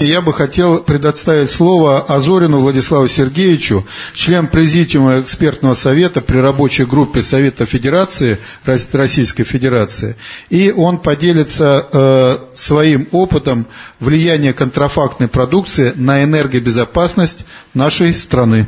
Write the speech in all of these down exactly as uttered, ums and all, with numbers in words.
Я бы хотел предоставить слово Азорину Владиславу Сергеевичу, член Президиума экспертного совета при рабочей группе Совета Федерации, Российской Федерации, и он поделится э, своим опытом влияния контрафактной продукции на энергобезопасность нашей страны.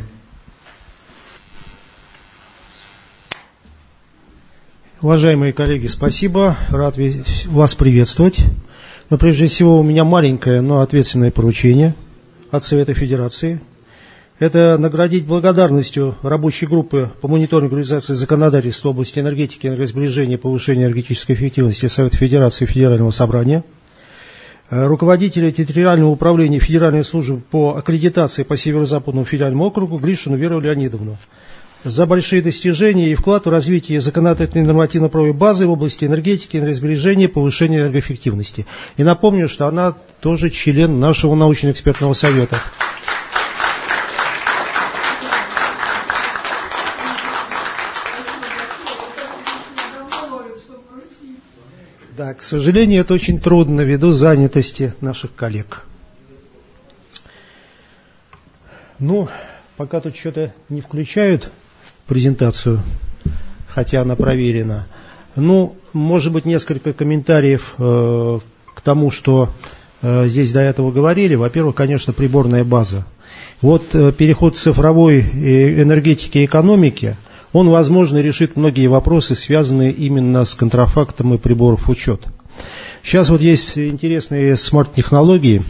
Уважаемые коллеги, спасибо, рад вас приветствовать. Но прежде всего у меня маленькое, но ответственное поручение от Совета Федерации. Это наградить благодарностью рабочей группы по мониторингу реализации законодательства в области энергетики, энергосбережения и повышения энергетической эффективности Совета Федерации и Федерального собрания, руководителя территориального управления Федеральной службы по аккредитации по Северо-Западному федеральному округу Гришину Веру Леонидовну за большие достижения и вклад в развитие законодательной нормативно-правовой базы в области энергетики, энергосбережения, повышения энергоэффективности. И напомню, что она тоже член нашего научно-экспертного совета. Да, к сожалению, это очень трудно ввиду занятости наших коллег. Ну, пока тут что-то не включают презентацию, хотя она проверена. Ну, может быть, несколько комментариев э, к тому, что э, здесь до этого говорили. Во-первых, конечно, приборная база. Вот э, переход к цифровой энергетике и экономике, он, возможно, решит многие вопросы, связанные именно с контрафактом и приборов учета. Сейчас вот есть интересные смарт-технологии,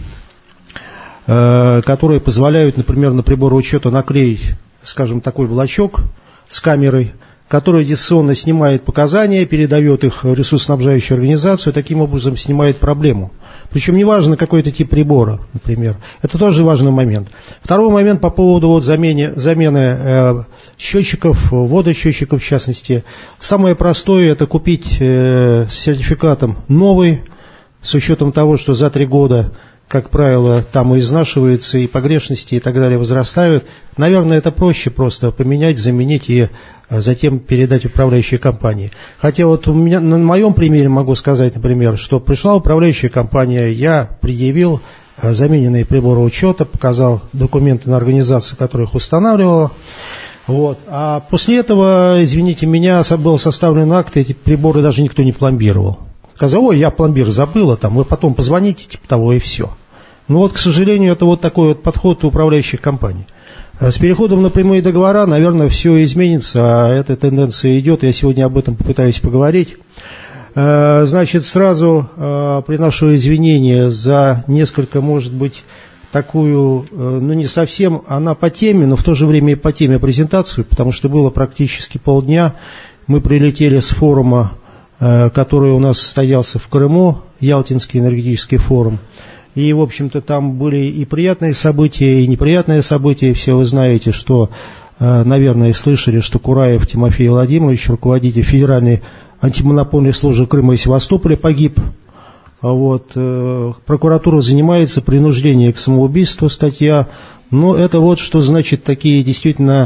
э, которые позволяют, например, на приборы учета наклеить, скажем, такой блочок с камерой, который дистанционно снимает показания, передает их в ресурсоснабжающую организацию, и таким образом снимает проблему. Причем неважно, какой это тип прибора, например. Это тоже важный момент. Второй момент по поводу вот замены, замены э, счетчиков, водосчетчиков в частности. Самое простое – это купить э, с сертификатом новый, с учетом того, что за три года, как правило, там и изнашивается, и погрешности, и так далее возрастают. Наверное, это проще просто поменять, заменить и затем передать управляющей компании. Хотя вот у меня, на моем примере могу сказать, например, что пришла управляющая компания, я предъявил замененные приборы учета, показал документы на организацию, которая их устанавливала. Вот. А после этого, извините меня, был составлен акт, эти приборы даже никто не пломбировал. Сказал, ой, я пломбир забыла, там, вы потом позвоните, типа того, и все. Ну вот, к сожалению, это вот такой вот подход у управляющих компаний. С переходом на прямые договора, наверное, все изменится, а эта тенденция идет, я сегодня об этом попытаюсь поговорить. Значит, сразу приношу извинения за несколько, может быть, такую, ну не совсем, она по теме, но в то же время и по теме презентацию, потому что было практически полдня, мы прилетели с форума, который у нас состоялся в Крыму, Ялтинский энергетический форум. И, в общем-то, там были и приятные события, и неприятные события. И все вы знаете, что, наверное, слышали, что Кураев Тимофей Владимирович, руководитель Федеральной антимонопольной службы Крыма и Севастополя, погиб. Вот. Прокуратура занимается принуждением к самоубийству, статья. Но это вот что значит такие действительно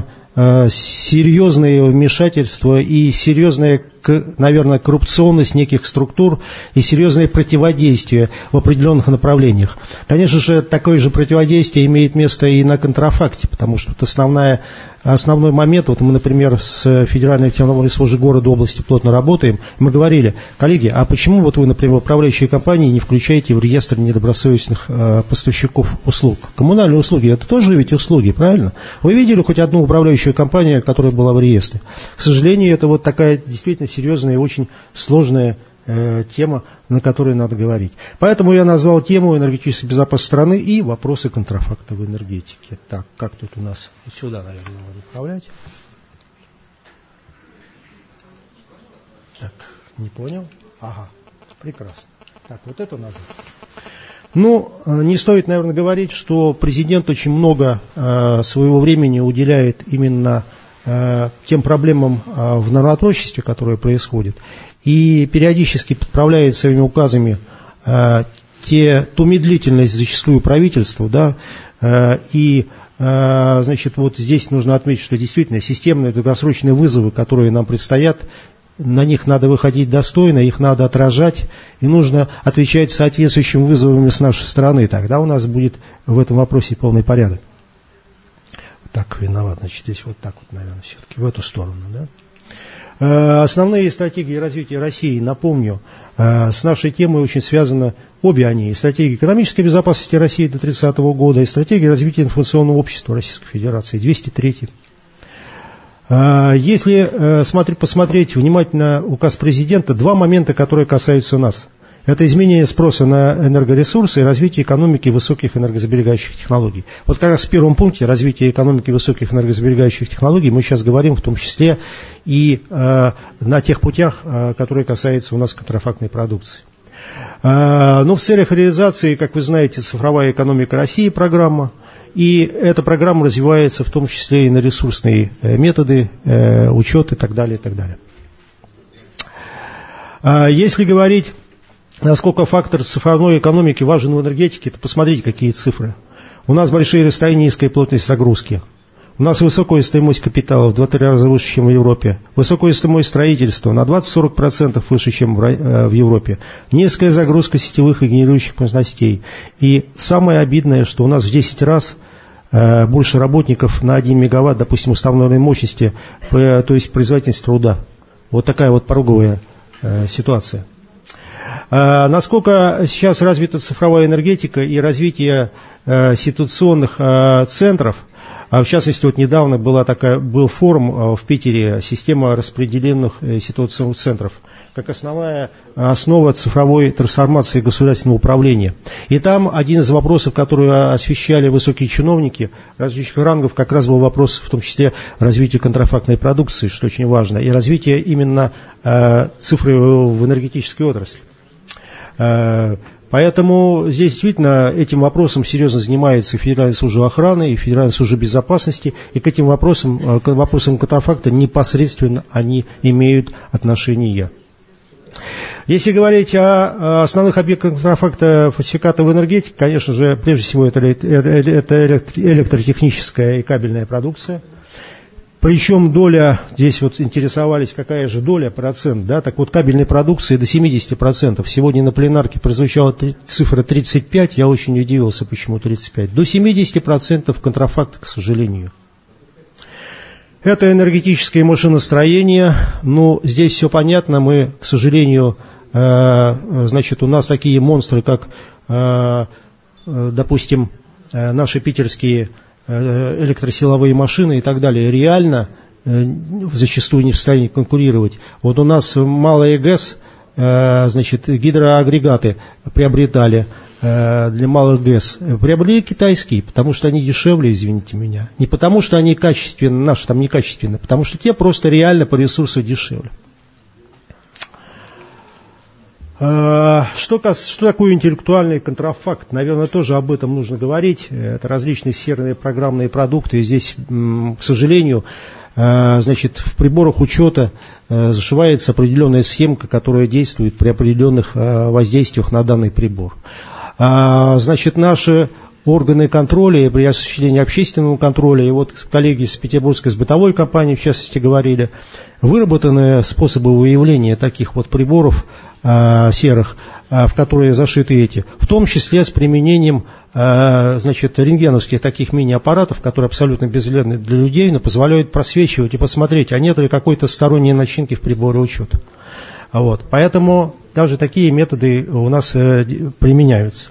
серьезные вмешательства и серьезная, наверное, коррупционность неких структур и серьезное противодействие в определенных направлениях. Конечно же, такое же противодействие имеет место и на контрафакте, потому что основная, основной момент, вот мы, например, с Федеральной антимонопольной службой города, области плотно работаем, мы говорили, коллеги, а почему вот вы, например, управляющие компании не включаете в реестр недобросовестных э, поставщиков услуг? Коммунальные услуги, это тоже ведь услуги, правильно? Вы видели хоть одну управляющую компанию, которая была в реестре? К сожалению, это вот такая действительно серьезная и очень сложная э, тема, на которой надо говорить. Поэтому я назвал тему энергетической безопасности страны и вопросы контрафакта в энергетике. Так, как тут у нас? Сюда, наверное, надо управлять. Так, не понял? Ага, прекрасно. Так, вот это назад. Ну, не стоит, наверное, говорить, что президент очень много э, своего времени уделяет именно э, тем проблемам э, в нормотворчестве, которые происходят, и периодически подправляет своими указами э, те, ту медлительность зачастую правительства, да, э, и, э, значит, вот здесь нужно отметить, что действительно системные долгосрочные вызовы, которые нам предстоят, на них надо выходить достойно, их надо отражать, и нужно отвечать соответствующими вызовами с нашей стороны. Тогда у нас будет в этом вопросе полный порядок. Так, виноват, значит, здесь вот так вот, наверное, все-таки в эту сторону, да? Основные стратегии развития России, напомню, с нашей темой очень связаны обе они. Стратегия экономической безопасности России до тридцатого года и стратегия развития информационного общества Российской Федерации, двести третий. Если посмотреть внимательно указ президента, два момента, которые касаются нас. Это изменение спроса на энергоресурсы и развитие экономики высоких энергосберегающих технологий. Вот как раз в первом пункте развития экономики высоких энергосберегающих технологий мы сейчас говорим в том числе и э, на тех путях, э, которые касаются у нас контрафактной продукции. Э, но в целях реализации, как вы знаете, цифровая экономика России программа. И эта программа развивается в том числе и на ресурсные э, методы, э, учет и так далее, и так далее. Э, если говорить, насколько фактор цифровой экономики важен в энергетике, то посмотрите, какие цифры. У нас большие расстояния, низкая плотность загрузки. У нас высокая стоимость капитала, в два-три раза выше, чем в Европе. Высокая стоимость строительства, на двадцать-сорок процентов выше, чем в Европе. Низкая загрузка сетевых и генерирующих мощностей. И самое обидное, что у нас в десять раз э, больше работников на один мегаватт, допустим, установленной мощности, э, то есть производительность труда. Вот такая вот пороговая э, ситуация. Э, насколько сейчас развита цифровая энергетика и развитие э, ситуационных э, центров. В частности, вот недавно была такая, был форум в Питере «Система распределенных ситуационных центров», как основная основа цифровой трансформации государственного управления. И там один из вопросов, которые освещали высокие чиновники различных рангов, как раз был вопрос, в том числе, развития контрафактной продукции, что очень важно, и развития именно э, цифры в энергетической отрасли. Э, Поэтому здесь действительно этим вопросом серьезно занимается Федеральная служба охраны и Федеральная служба безопасности, и к этим вопросам, к вопросам контрафакта непосредственно они имеют отношение. Если говорить о основных объектах контрафакта фальсификата в энергетике, конечно же, прежде всего это электротехническая и кабельная продукция. Причем доля, здесь вот интересовались, какая же доля, процент, да, так вот кабельной продукции до семьдесят процентов. Сегодня на пленарке прозвучала цифра тридцать пять, я очень удивился, почему тридцать пять. До семьдесят процентов контрафакта, к сожалению. Это энергетическое машиностроение, ну, здесь все понятно, мы, к сожалению, э, значит, у нас такие монстры, как, э, допустим, э, наши питерские электросиловые машины и так далее, реально э, зачастую не в состоянии конкурировать. Вот у нас малая ГЭС, э, значит, гидроагрегаты приобретали э, для малых ГЭС, приобрели китайские, потому что они дешевле, извините меня. Не потому что они качественные, наши там некачественные, потому что те просто реально по ресурсу дешевле. Что, что такое интеллектуальный контрафакт? Наверное, тоже об этом нужно говорить. Это различные серверные программные продукты. И здесь, к сожалению, значит, в приборах учета зашивается определенная схемка, которая действует при определенных воздействиях на данный прибор. Значит, наши органы контроля при осуществлении общественного контроля, и вот коллеги с Петербургской бытовой компании, в частности, говорили, выработаны способы выявления таких вот приборов э, серых, э, в которые зашиты эти, в том числе с применением э, значит, рентгеновских таких мини-аппаратов, которые абсолютно безвредны для людей, но позволяют просвечивать и посмотреть, а нет ли какой-то сторонней начинки в приборе учета. Вот. Поэтому даже такие методы у нас э, применяются.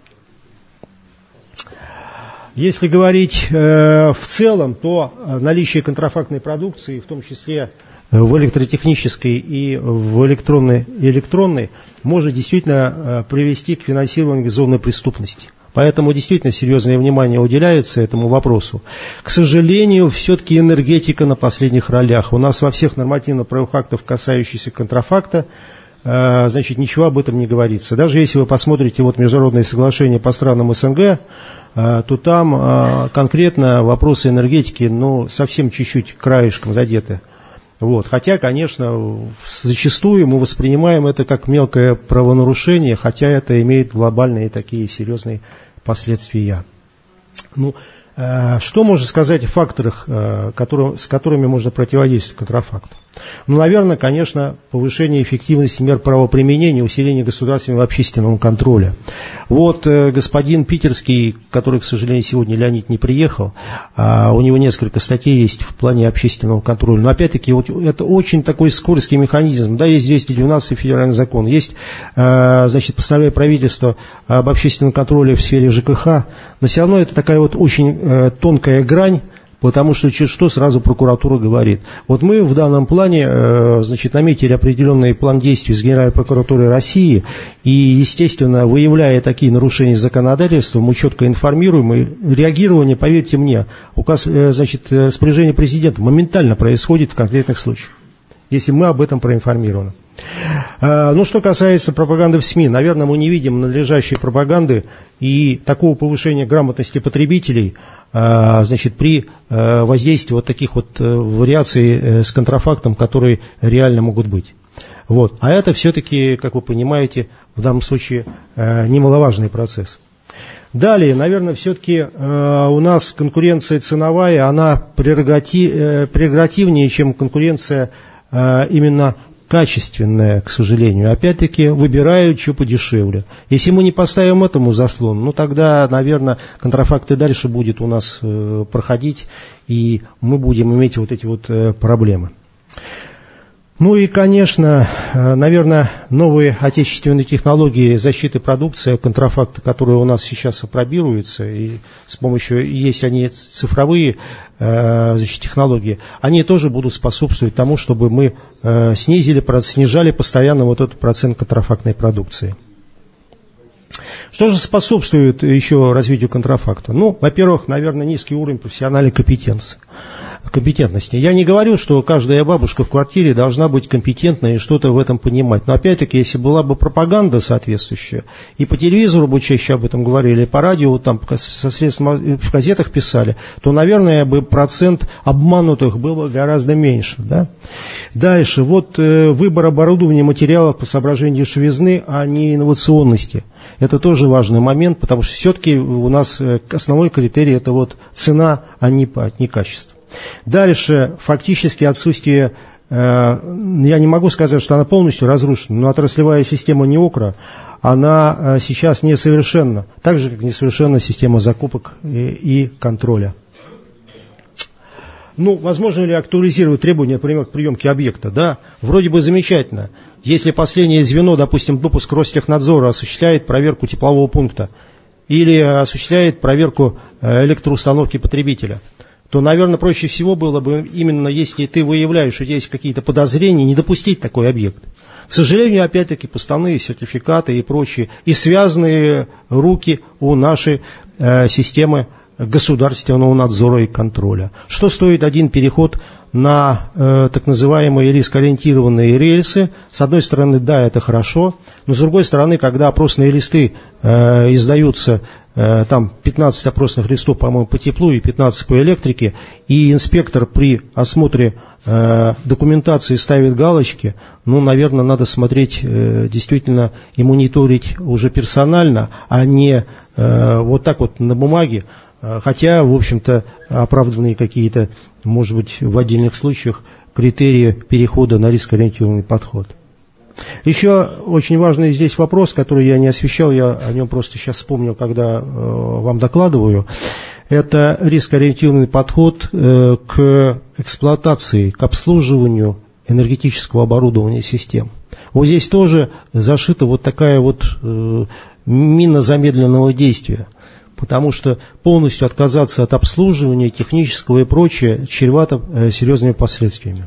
Если говорить э, в целом, то наличие контрафактной продукции, в том числе в электротехнической и в электронной, электронной, может действительно э, привести к финансированию организованной преступности. Поэтому действительно серьезное внимание уделяется этому вопросу. К сожалению, все-таки энергетика на последних ролях. У нас во всех нормативно-правовых актах, касающихся контрафакта, э, значит, ничего об этом не говорится. Даже если вы посмотрите вот международные соглашения по странам СНГ, то там конкретно вопросы энергетики, ну, совсем чуть-чуть краешком задеты. Вот. Хотя, конечно, зачастую мы воспринимаем это как мелкое правонарушение, хотя это имеет глобальные такие серьезные последствия. Ну, Что можно сказать о факторах, которые, с которыми можно противодействовать контрафакту? Ну, наверное, конечно, повышение эффективности мер правоприменения, усиление государственного и общественного контроля. Вот э, господин Питерский, который, к сожалению, сегодня Леонид не приехал, а у него несколько статей есть в плане общественного контроля. Но опять-таки вот, это очень такой скользкий механизм. Да, есть двести двенадцатый федеральный закон, есть э, значит, постановление правительства об общественном контроле в сфере ЖКХ, но все равно это такая вот очень э, тонкая грань. Потому что через что сразу прокуратура говорит. Вот мы в данном плане, э, значит, наметили определенный план действий с Генеральной прокуратурой России, и, естественно, выявляя такие нарушения законодательства, мы четко информируем, и реагирование, поверьте мне, указ, э, значит, распоряжение президента моментально происходит в конкретных случаях, если мы об этом проинформированы. Ну, что касается пропаганды в СМИ, наверное, мы не видим надлежащей пропаганды и такого повышения грамотности потребителей, значит, при воздействии вот таких вот вариаций с контрафактом, которые реально могут быть. Вот. А это все-таки, как вы понимаете, в данном случае немаловажный процесс. Далее, наверное, все-таки э, у нас конкуренция ценовая, она прерогатив, э, прерогативнее, чем конкуренция э, именно качественная, к сожалению. Опять-таки выбирают, что подешевле. Если мы не поставим этому заслон, ну тогда, наверное, контрафакт и дальше будет у нас э, проходить, и мы будем иметь вот эти вот э, проблемы. Ну и, конечно, наверное, новые отечественные технологии защиты продукции от контрафакта, которые у нас сейчас апробируются, и с помощью, есть они цифровые значит, технологии, они тоже будут способствовать тому, чтобы мы снизили, снижали постоянно вот этот процент контрафактной продукции. Что же способствует еще развитию контрафакта? Ну, во-первых, наверное, низкий уровень профессиональной компетенции. компетентности. Я не говорю, что каждая бабушка в квартире должна быть компетентна и что-то в этом понимать. Но опять-таки, если была бы пропаганда соответствующая, и по телевизору бы чаще об этом говорили, и по радио, там, со средств, в газетах писали, то, наверное, бы процент обманутых было гораздо меньше. Да? Дальше. Вот э, выбор оборудования материалов по соображению дешевизны, а не инновационности. Это тоже важный момент, потому что все-таки у нас основной критерий – это вот цена, а не, не качество. Дальше, фактически отсутствие, э, я не могу сказать, что она полностью разрушена, но отраслевая система НИОКРа, она э, сейчас несовершенна, так же, как несовершенна система закупок и, и контроля. Ну, возможно ли актуализировать требования, например, к приемке объекта? Да, вроде бы замечательно. Если последнее звено, допустим, допуск Ростехнадзора осуществляет проверку теплового пункта или осуществляет проверку электроустановки потребителя, то, наверное, проще всего было бы именно, если ты выявляешь, что есть какие-то подозрения, не допустить такой объект. К сожалению, опять-таки, поставные сертификаты и прочие, и связанные руки у нашей э, системы государственного надзора и контроля. Что стоит один переход на э, так называемые рискоориентированные рельсы? С одной стороны, да, это хорошо, но с другой стороны, когда опросные листы э, издаются, э, там пятнадцать опросных листов, по-моему, по теплу и пятнадцать по электрике, и инспектор при осмотре э, документации ставит галочки, ну, наверное, надо смотреть, э, действительно, и мониторить уже персонально, а не э, вот так вот на бумаге. Хотя, в общем-то, оправданные какие-то, может быть, в отдельных случаях критерии перехода на рискоориентированный подход. Еще очень важный здесь вопрос, который я не освещал, я о нем просто сейчас вспомнил, когда э, вам докладываю. Это рискоориентированный подход э, к эксплуатации, к обслуживанию энергетического оборудования систем. Вот здесь тоже зашита вот такая вот э, мина замедленного действия. Потому что полностью отказаться от обслуживания технического и прочее чревато э, серьезными последствиями.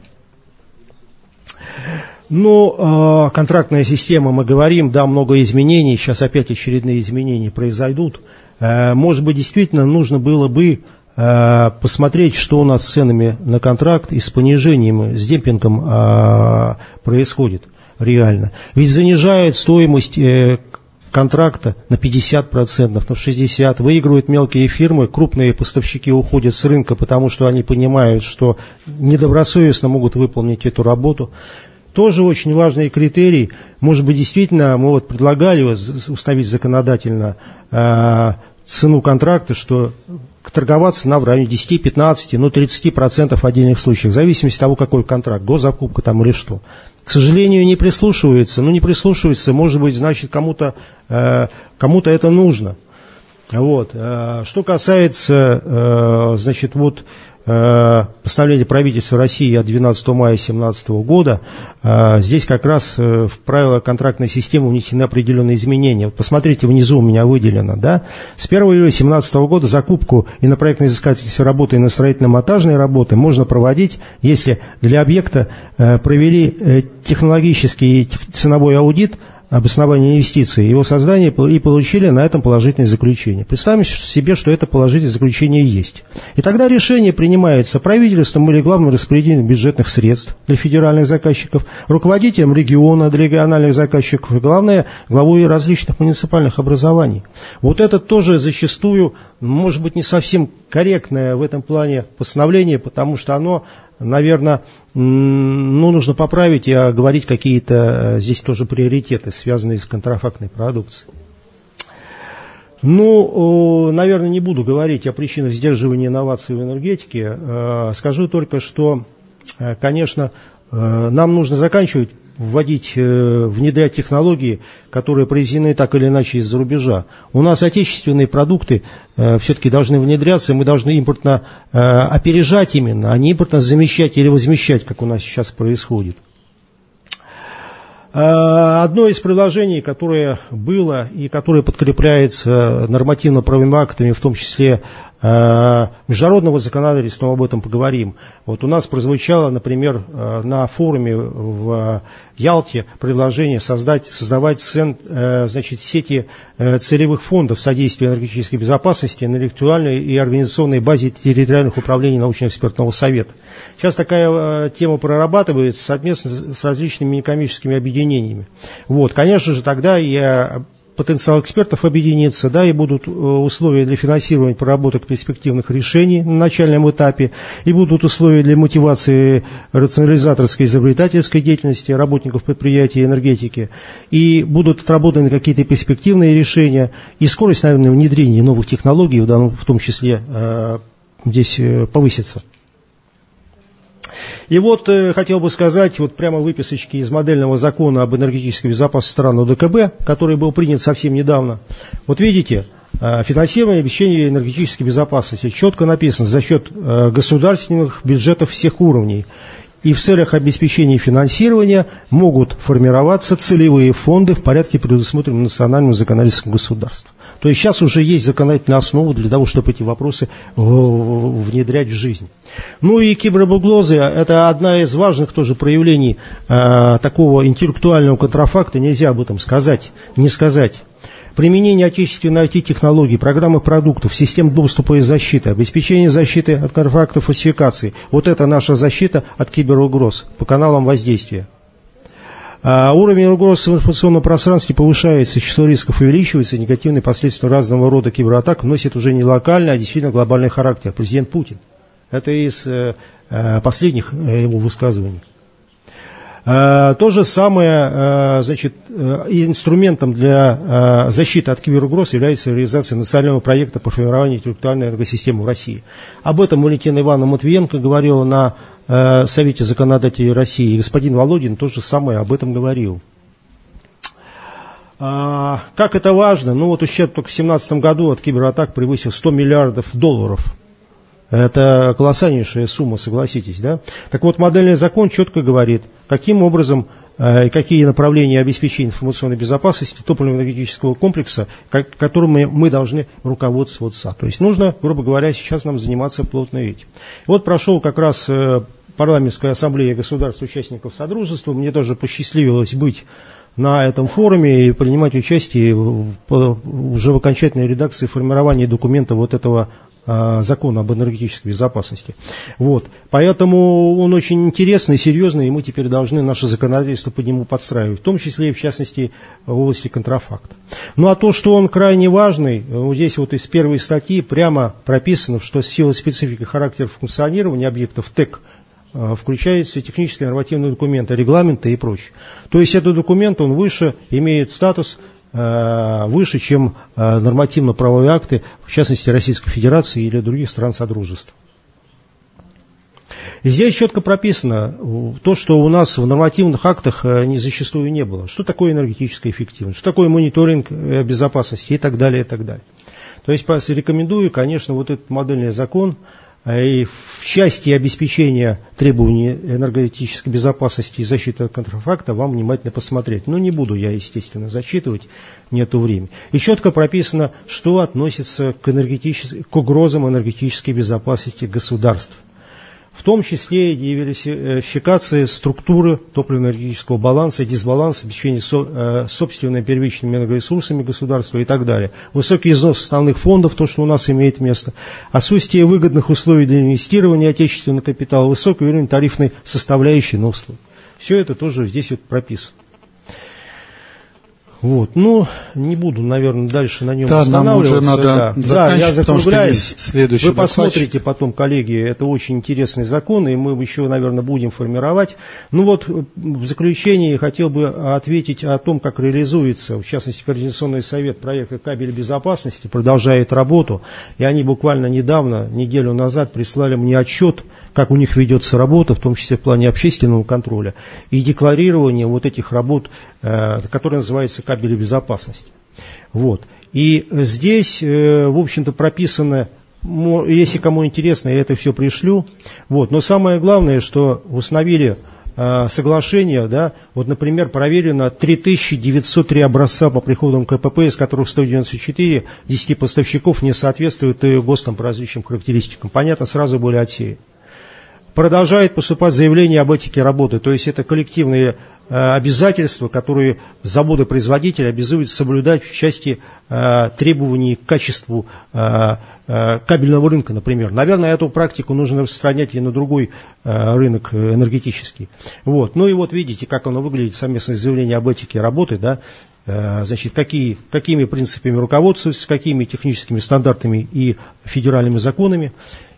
Ну, э, контрактная система, мы говорим, да, много изменений, сейчас опять очередные изменения произойдут. Э, может быть, действительно нужно было бы э, посмотреть, что у нас с ценами на контракт и с понижением, с демпингом э, происходит реально. Ведь занижает стоимость э, контракта на пятьдесят процентов, на шестьдесят процентов, выигрывают мелкие фирмы, крупные поставщики уходят с рынка, потому что они понимают, что недобросовестно могут выполнить эту работу. Тоже очень важный критерий. Может быть, действительно, мы вот предлагали установить законодательно э, цену контракта, что торговаться нам в районе десять-пятнадцать, ну тридцать процентов в отдельных случаях, в зависимости от того, какой контракт, госзакупка там или что. К сожалению, не прислушиваются. Ну, не прислушиваются, может быть, значит, кому-то, э, кому-то это нужно. Вот. Что касается, значит, вот постановления правительства России от двенадцатого мая две тысячи семнадцатого года, здесь как раз в правила контрактной системы внесены определенные изменения. Вот посмотрите, внизу у меня выделено, да. С первого июля две тысячи семнадцатого года закупку инопроектно-изыскательской работы и на строительно-монтажные работы можно проводить, если для объекта провели технологический и ценовой аудит обоснование инвестиций, его создание и получили на этом положительное заключение. Представим себе, что это положительное заключение есть. И тогда решение принимается правительством или главным распорядителем бюджетных средств для федеральных заказчиков, руководителем региона для региональных заказчиков и, главное, главой различных муниципальных образований. Вот это тоже зачастую, может быть, не совсем корректное в этом плане постановление, потому что оно, наверное, ну, нужно поправить и оговорить какие-то здесь тоже приоритеты, связанные с контрафактной продукцией. Ну, наверное, не буду говорить о причинах сдерживания инноваций в энергетике. Скажу только, что, конечно, нам нужно заканчивать вводить, внедрять технологии, которые произведены так или иначе из-за рубежа. У нас отечественные продукты э, все-таки должны внедряться, мы должны импортно э, опережать именно, а не импортно замещать или возмещать, как у нас сейчас происходит. Одно из предложений, которое было и которое подкрепляется нормативно-правовыми актами, в том числе международного законодательства, мы об этом поговорим. Вот у нас прозвучало, например, на форуме в Ялте предложение создать, создавать цен, значит, сети целевых фондов содействия энергетической безопасности на интеллектуальной и организационной базе территориальных управлений научно-экспертного совета. Сейчас такая тема прорабатывается совместно с различными некоммерческими объединениями. Вот, конечно же, тогда я... потенциал экспертов объединится, да, и будут условия для финансирования проработок перспективных решений на начальном этапе, и будут условия для мотивации рационализаторской и изобретательской деятельности работников предприятий энергетики, и будут отработаны какие-то перспективные решения, и скорость, наверное, внедрения новых технологий, в, данном, в том числе, э, здесь э, повысится. И вот э, хотел бы сказать, вот прямо выписочки из модельного закона об энергетической безопасности стран ОДКБ, который был принят совсем недавно. Вот видите, э, финансирование и обеспечение энергетической безопасности четко написано за счет э, государственных бюджетов всех уровней. И в целях обеспечения финансирования могут формироваться целевые фонды в порядке, предусмотренном национальным законодательством государства. То есть сейчас уже есть законодательная основа для того, чтобы эти вопросы внедрять в жизнь. Ну и кибербуглозы – это одна из важных тоже проявлений э, такого интеллектуального контрафакта, нельзя об этом сказать, не сказать. Применение отечественной ай ти-технологий, программы продуктов, систем доступа и защиты, обеспечение защиты от контрафактов, фальсификаций. Вот это наша защита от киберугроз по каналам воздействия. А уровень угроз в информационном пространстве повышается, число рисков увеличивается, негативные последствия разного рода кибератак носят уже не локальный, а действительно глобальный характер. Президент Путин. Это из э, последних его высказываний. То же самое, значит, инструментом для защиты от киберугроз является реализация национального проекта по формированию интеллектуальной энергосистемы в России. Об этом Валентина Ивановна Матвиенко говорила на Совете законодателей России, и господин Володин то же самое об этом говорил. Как это важно? Ну вот ущерб только в две тысячи семнадцатом году от кибератак превысил сто миллиардов долларов. Это колоссальнейшая сумма, согласитесь, да? Так вот, модельный закон четко говорит, каким образом и э, какие направления обеспечения информационной безопасности топливно-энергетического комплекса, как, которыми мы должны руководствоваться. То есть нужно, грубо говоря, сейчас нам заниматься плотно этим. Вот прошел как раз э, парламентская ассамблея государств-участников Содружества, мне тоже посчастливилось быть на этом форуме и принимать участие в, в, уже в окончательной редакции формирования документа вот этого закона об энергетической безопасности. Вот. Поэтому он очень интересный, серьезный, и мы теперь должны наше законодательство по нему подстраивать, в том числе и в частности в области контрафакта. Ну а то, что он крайне важный, вот здесь вот из первой статьи прямо прописано, что с силой специфики характера функционирования объектов ТЭК включаются технические нормативные документы, регламенты и прочее. То есть этот документ, он выше, имеет статус выше, чем нормативно-правовые акты, в частности, Российской Федерации или других стран Содружества. И здесь четко прописано то, что у нас в нормативных актах не зачастую не было. Что такое энергетическая эффективность, что такое мониторинг безопасности и так далее, и так далее. То есть рекомендую, конечно, вот этот модельный закон и в части обеспечения требований энергетической безопасности и защиты от контрафакта вам внимательно посмотреть. Но не буду я, естественно, зачитывать, нету времени. И четко прописано, что относится к, к угрозам энергетической безопасности государств. В том числе и диверсификация структуры топливно-энергетического баланса, дисбаланс, обеспечение со, э, собственными первичными энергоресурсами государства и так далее. Высокий износ основных фондов, то, что у нас имеет место. Отсутствие выгодных условий для инвестирования отечественного капитала, высокий уровень тарифной составляющей на услуги. Все это тоже здесь вот прописано. Вот, ну, не буду, наверное, дальше на нем да, останавливаться. Нам уже надо да, да, я закругляюсь. Следующий Вы докладчик. посмотрите потом, коллеги, это очень интересный закон, и мы еще, наверное, будем формировать. Ну вот, в заключение хотел бы ответить о том, как реализуется, в частности, Координационный совет проекта «Кабель безопасности» продолжает работу, и они буквально недавно, неделю назад, прислали мне отчет, как у них ведется работа, в том числе в плане общественного контроля, и декларирования вот этих работ, э, которые называются «Кабели безопасности». Вот. И здесь, э, в общем-то, прописано, если кому интересно, я это все пришлю. Вот. Но самое главное, что установили э, соглашение, да, вот, например, проверено три тысячи девятьсот три образца по приходам КПП, из которых сто девяносто четыре десяти поставщиков не соответствуют ГОСТам по различным характеристикам. Понятно, сразу были отсеяны. Продолжает поступать заявление об этике работы, то есть это коллективные э, обязательства, которые заводы-производители обязуют соблюдать в части э, требований к качеству э, э, кабельного рынка, например. Наверное, эту практику нужно распространять и на другой э, рынок энергетический. Вот. Ну и вот видите, как оно выглядит, совместное заявление об этике работы, да, э, значит, какие, какими принципами руководствуются, какими техническими стандартами и федеральными законами.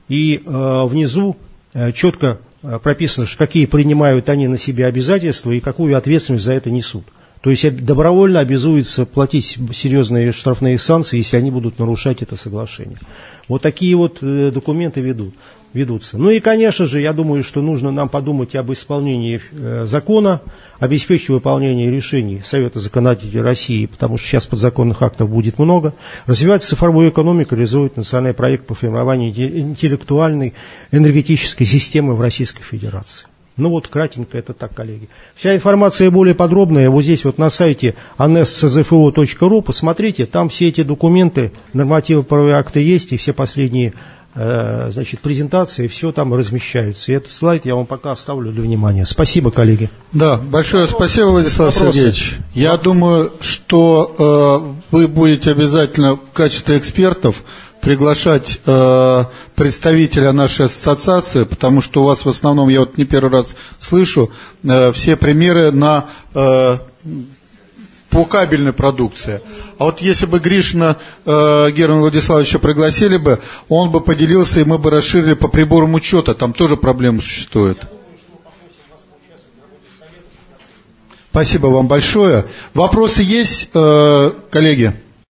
И э, внизу четко прописано, какие принимают они на себя обязательства и какую ответственность за это несут. То есть добровольно обязуются платить серьезные штрафные санкции, если они будут нарушать это соглашение. Вот такие вот документы ведут, ведутся. Ну и, конечно же, я думаю, что нужно нам подумать об исполнении закона, обеспечить выполнение решений Совета законодателей России, потому что сейчас подзаконных актов будет много, развивать цифровую экономику, реализовывать национальный проект по формированию интеллектуальной энергетической системы в Российской Федерации. Ну вот, кратенько, это так, коллеги. Вся информация более подробная вот здесь вот на сайте ан эс цэ зэ эф о точка ру, посмотрите, там все эти документы, нормативно-правовые акты есть, и все последние э, значит, презентации, все там размещаются. И этот слайд я вам пока оставлю для внимания. Спасибо, коллеги. Да, большое Вопрос. спасибо, Владислав Вопросы? Сергеевич. Я Вопрос. думаю, что э, вы будете обязательно в качестве экспертов приглашать э, представителя нашей ассоциации, потому что у вас в основном, я вот не первый раз слышу, э, все примеры на, э, по кабельной продукции. А вот если бы Гришина э, Германа Владиславовича пригласили бы, он бы поделился, и мы бы расширили по приборам учета, там тоже проблемы существуют. Спасибо вам большое. Вопросы есть, э, коллеги?